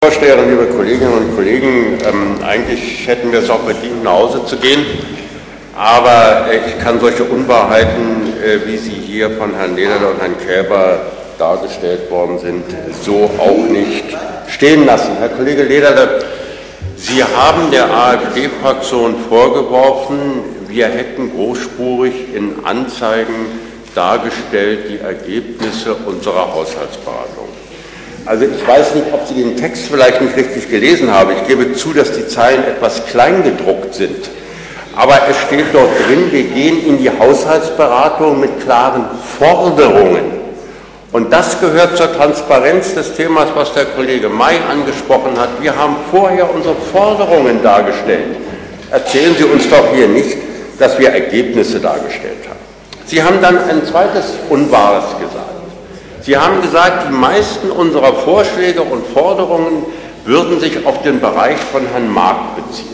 Vorsteher, liebe Kolleginnen und Kollegen, eigentlich hätten wir es auch verdient, nach Hause zu gehen, aber ich kann solche Unwahrheiten, wie sie hier von Herrn Lederle und Herrn Käber dargestellt worden sind, so auch nicht stehen lassen. Herr Kollege Lederle, Sie haben der AfD-Fraktion vorgeworfen, wir hätten großspurig in Anzeigen dargestellt die Ergebnisse unserer Haushaltsberatung. Also ich weiß nicht, ob Sie den Text vielleicht nicht richtig gelesen haben. Ich gebe zu, dass die Zeilen etwas klein gedruckt sind. Aber es steht dort drin, wir gehen in die Haushaltsberatung mit klaren Forderungen. Und das gehört zur Transparenz des Themas, was der Kollege May angesprochen hat. Wir haben vorher unsere Forderungen dargestellt. Erzählen Sie uns doch hier nicht, dass wir Ergebnisse dargestellt haben. Sie haben dann ein zweites Unwahres gesagt. Sie haben gesagt, die meisten unserer Vorschläge und Forderungen würden sich auf den Bereich von Herrn Mark beziehen.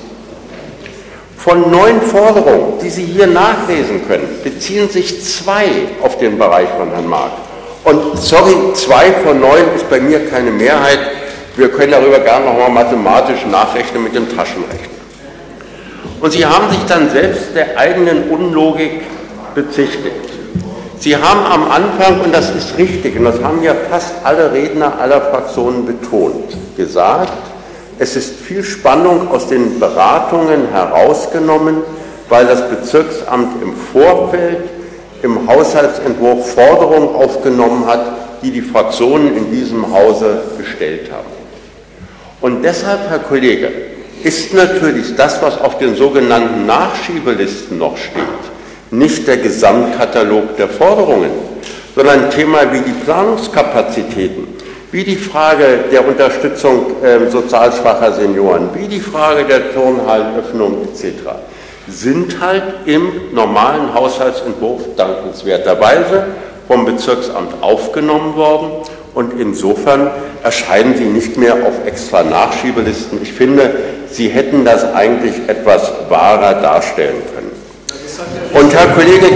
Von 9 Forderungen, die Sie hier nachlesen können, beziehen sich 2 auf den Bereich von Herrn Mark. Und sorry, 2 von 9 ist bei mir keine Mehrheit. Wir können darüber gerne nochmal mathematisch nachrechnen mit dem Taschenrechner. Und Sie haben sich dann selbst der eigenen Unlogik bezichtigt. Sie haben am Anfang, und das ist richtig, und das haben ja fast alle Redner aller Fraktionen betont, gesagt, es ist viel Spannung aus den Beratungen herausgenommen, weil das Bezirksamt im Vorfeld im Haushaltsentwurf Forderungen aufgenommen hat, die die Fraktionen in diesem Hause gestellt haben. Und deshalb, Herr Kollege, ist natürlich das, was auf den sogenannten Nachschiebelisten noch steht, nicht der Gesamtkatalog der Forderungen, sondern ein Thema wie die Planungskapazitäten, wie die Frage der Unterstützung sozial schwacher Senioren, wie die Frage der Turnhallenöffnung etc. sind halt im normalen Haushaltsentwurf dankenswerterweise vom Bezirksamt aufgenommen worden und insofern erscheinen sie nicht mehr auf extra Nachschiebelisten. Ich finde, Sie hätten das eigentlich etwas wahrer darstellen können. Und Herr Kollege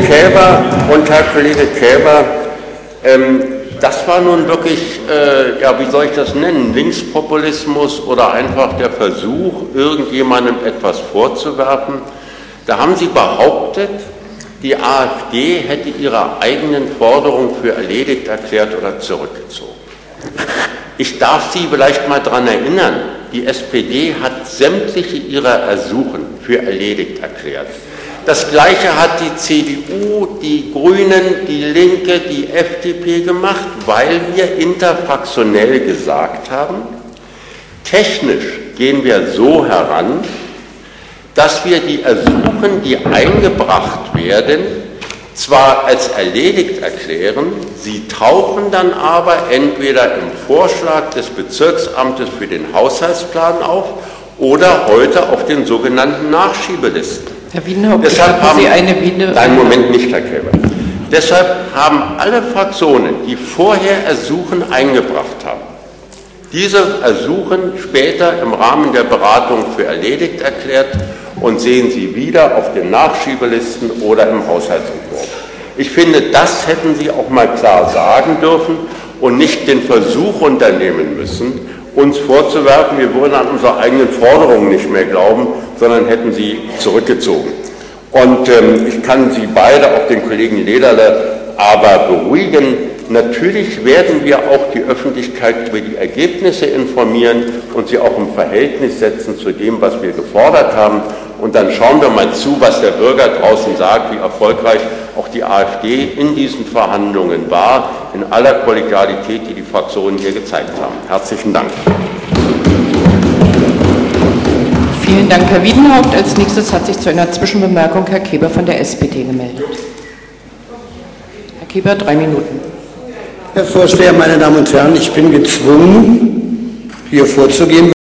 Käber, das war nun wirklich, ja, wie soll ich das nennen, Linkspopulismus oder einfach der Versuch, irgendjemandem etwas vorzuwerfen. Da haben Sie behauptet, die AfD hätte ihre eigenen Forderungen für erledigt erklärt oder zurückgezogen. Ich darf Sie vielleicht mal daran erinnern, die SPD hat sämtliche ihrer Ersuchen für erledigt erklärt. Das Gleiche hat die CDU, die Grünen, die Linke, die FDP gemacht, weil wir interfraktionell gesagt haben, technisch gehen wir so heran, dass wir die Ersuchen, die eingebracht werden, zwar als erledigt erklären, sie tauchen dann aber entweder im Vorschlag des Bezirksamtes für den Haushaltsplan auf oder heute auf den sogenannten Nachschiebelisten. Herr Wiedenhaupt, deshalb haben Sie eine Bitte. Nein, Moment nicht, Herr Käber. Deshalb haben alle Fraktionen, die vorher Ersuchen eingebracht haben, diese Ersuchen später im Rahmen der Beratung für erledigt erklärt und sehen Sie wieder auf den Nachschiebelisten oder im Haushaltsentwurf. Ich finde, das hätten Sie auch mal klar sagen dürfen und nicht den Versuch unternehmen müssen, uns vorzuwerfen, wir würden an unsere eigenen Forderungen nicht mehr glauben, sondern hätten sie zurückgezogen. Und ich kann Sie beide, auch den Kollegen Lederle, aber beruhigen. Natürlich werden wir auch die Öffentlichkeit über die Ergebnisse informieren und sie auch im Verhältnis setzen zu dem, was wir gefordert haben. Und dann schauen wir mal zu, was der Bürger draußen sagt, wie erfolgreich auch die AfD in diesen Verhandlungen war, in aller Kollegialität, die die Fraktionen hier gezeigt haben. Herzlichen Dank. Vielen Dank, Herr Wiedenhaupt. Als nächstes hat sich zu einer Zwischenbemerkung Herr Käber von der SPD gemeldet. Herr Käber, 3 Minuten. Herr Vorsteher, meine Damen und Herren, ich bin gezwungen, hier vorzugehen.